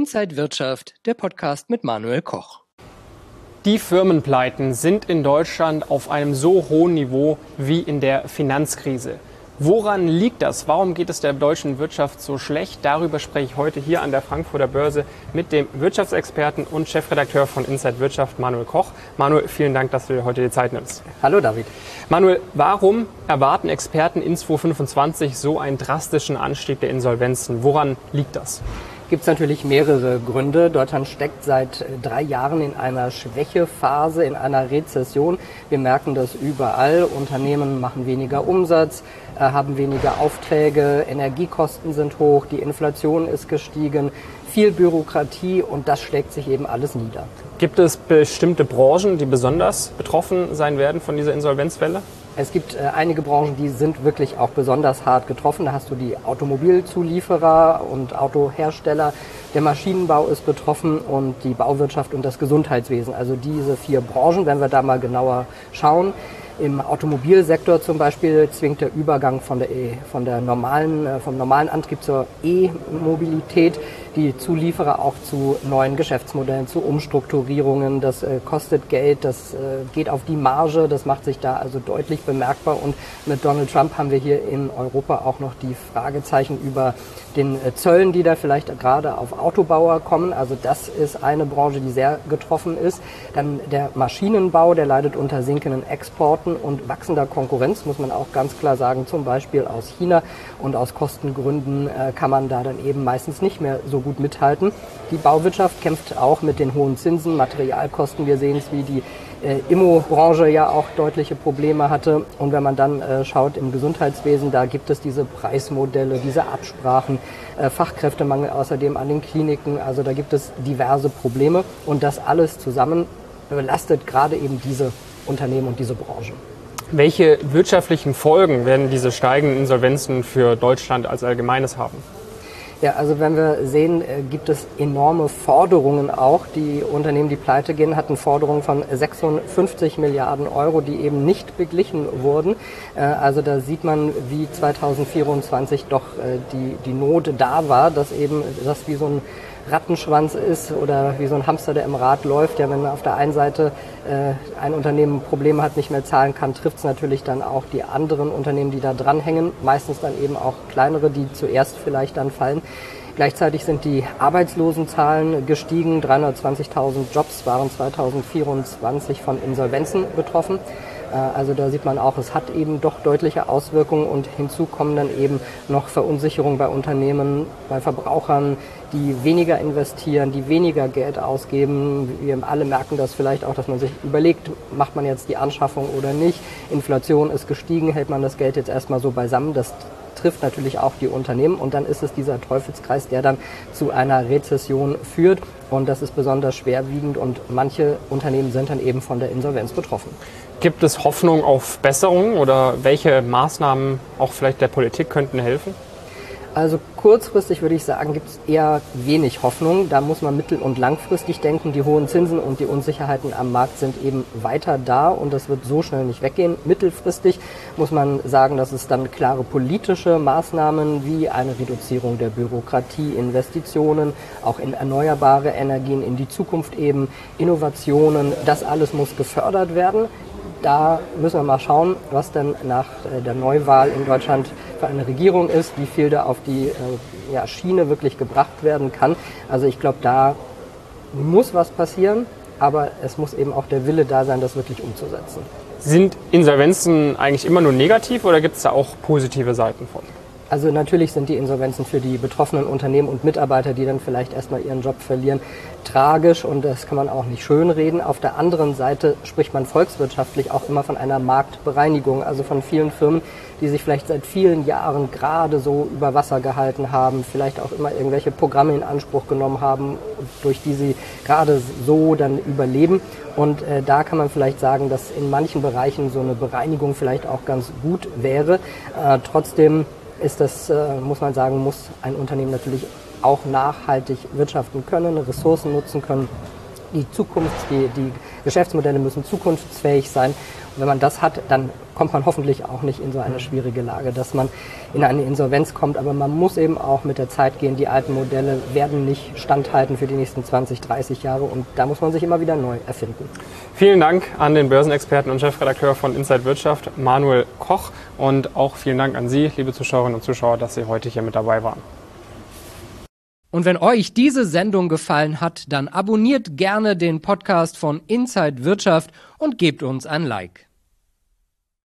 Inside Wirtschaft, der Podcast mit Manuel Koch. Die Firmenpleiten sind in Deutschland auf einem so hohen Niveau wie in der Finanzkrise. Woran liegt das? Warum geht es der deutschen Wirtschaft so schlecht? Darüber spreche ich heute hier an der Frankfurter Börse mit dem Wirtschaftsexperten und Chefredakteur von Inside Wirtschaft, Manuel Koch. Manuel, vielen Dank, dass du dir heute die Zeit nimmst. Hallo David. Manuel, warum erwarten Experten in 2025 so einen drastischen Anstieg der Insolvenzen? Woran liegt das? Gibt es natürlich mehrere Gründe. Deutschland steckt seit 3 Jahren in einer Schwächephase, in einer Rezession. Wir merken das überall. Unternehmen machen weniger Umsatz, haben weniger Aufträge, Energiekosten sind hoch, die Inflation ist gestiegen, viel Bürokratie und das schlägt sich eben alles nieder. Gibt es bestimmte Branchen, die besonders betroffen sein werden von dieser Insolvenzwelle? Es gibt einige Branchen, die sind wirklich auch besonders hart getroffen. Da hast du die Automobilzulieferer und Autohersteller. Der Maschinenbau ist betroffen und die Bauwirtschaft und das Gesundheitswesen. Also diese 4 Branchen, wenn wir da mal genauer schauen. Im Automobilsektor zum Beispiel zwingt der Übergang vom normalen Antrieb zur E-Mobilität die Zulieferer auch zu neuen Geschäftsmodellen, zu Umstrukturierungen. Das kostet Geld, das geht auf die Marge, das macht sich da also deutlich bemerkbar. Und mit Donald Trump haben wir hier in Europa auch noch die Fragezeichen über den Zöllen, die da vielleicht gerade auf Autobauer kommen. Also das ist eine Branche, die sehr getroffen ist. Dann der Maschinenbau, der leidet unter sinkenden Exporten und wachsender Konkurrenz, muss man auch ganz klar sagen, zum Beispiel aus China. Und aus Kostengründen kann man da dann eben meistens nicht mehr so gut mithalten. Die Bauwirtschaft kämpft auch mit den hohen Zinsen, Materialkosten. Wir sehen es, wie die Immo-Branche ja auch deutliche Probleme hatte. Und wenn man dann schaut im Gesundheitswesen, da gibt es diese Preismodelle, diese Absprachen, Fachkräftemangel außerdem an den Kliniken. Also da gibt es diverse Probleme. Und das alles zusammen belastet gerade eben diese Unternehmen und diese Branchen. Welche wirtschaftlichen Folgen werden diese steigenden Insolvenzen für Deutschland als Allgemeines haben? Ja, also wenn wir sehen, gibt es enorme Forderungen auch. Die Unternehmen, die pleite gehen, hatten Forderungen von 56 Milliarden Euro, die eben nicht beglichen wurden. Also da sieht man, wie 2024 doch die Not da war, dass eben das wie so ein Rattenschwanz ist oder wie so ein Hamster, der im Rad läuft. Ja, wenn auf der einen Seite ein Unternehmen Probleme hat, nicht mehr zahlen kann, trifft es natürlich dann auch die anderen Unternehmen, die da dranhängen. Meistens dann eben auch kleinere, die zuerst vielleicht dann fallen. Gleichzeitig sind die Arbeitslosenzahlen gestiegen. 320.000 Jobs waren 2024 von Insolvenzen betroffen. Also da sieht man auch, es hat eben doch deutliche Auswirkungen und hinzu kommen dann eben noch Verunsicherung bei Unternehmen, bei Verbrauchern, die weniger investieren, die weniger Geld ausgeben. Wir alle merken das vielleicht auch, dass man sich überlegt, macht man jetzt die Anschaffung oder nicht. Inflation ist gestiegen, hält man das Geld jetzt erstmal so beisammen. Das trifft natürlich auch die Unternehmen und dann ist es dieser Teufelskreis, der dann zu einer Rezession führt und das ist besonders schwerwiegend und manche Unternehmen sind dann eben von der Insolvenz betroffen. Gibt es Hoffnung auf Besserung oder welche Maßnahmen auch vielleicht der Politik könnten helfen? Also kurzfristig würde ich sagen, gibt es eher wenig Hoffnung. Da muss man mittel- und langfristig denken. Die hohen Zinsen und die Unsicherheiten am Markt sind eben weiter da und das wird so schnell nicht weggehen. Mittelfristig muss man sagen, dass es dann klare politische Maßnahmen wie eine Reduzierung der Bürokratie, Investitionen, auch in erneuerbare Energien, in die Zukunft eben, Innovationen, das alles muss gefördert werden. Da müssen wir mal schauen, was denn nach der Neuwahl in Deutschland für eine Regierung ist, wie viel da auf die Schiene wirklich gebracht werden kann. Also ich glaube, da muss was passieren, aber es muss eben auch der Wille da sein, das wirklich umzusetzen. Sind Insolvenzen eigentlich immer nur negativ oder gibt es da auch positive Seiten von? Also natürlich sind die Insolvenzen für die betroffenen Unternehmen und Mitarbeiter, die dann vielleicht erstmal ihren Job verlieren, tragisch und das kann man auch nicht schönreden. Auf der anderen Seite spricht man volkswirtschaftlich auch immer von einer Marktbereinigung, also von vielen Firmen, die sich vielleicht seit vielen Jahren gerade so über Wasser gehalten haben, vielleicht auch immer irgendwelche Programme in Anspruch genommen haben, durch die sie gerade so dann überleben. Und da kann man vielleicht sagen, dass in manchen Bereichen so eine Bereinigung vielleicht auch ganz gut wäre. Trotzdem ist das, muss man sagen, muss ein Unternehmen natürlich auch nachhaltig wirtschaften können, Ressourcen nutzen können. Die Geschäftsmodelle müssen zukunftsfähig sein. Und wenn man das hat, dann kommt man hoffentlich auch nicht in so eine schwierige Lage, dass man in eine Insolvenz kommt. Aber man muss eben auch mit der Zeit gehen. Die alten Modelle werden nicht standhalten für die nächsten 20, 30 Jahre und da muss man sich immer wieder neu erfinden. Vielen Dank an den Börsenexperten und Chefredakteur von Inside Wirtschaft, Manuel Koch, und auch vielen Dank an Sie, liebe Zuschauerinnen und Zuschauer, dass Sie heute hier mit dabei waren. Und wenn euch diese Sendung gefallen hat, dann abonniert gerne den Podcast von Inside Wirtschaft und gebt uns ein Like.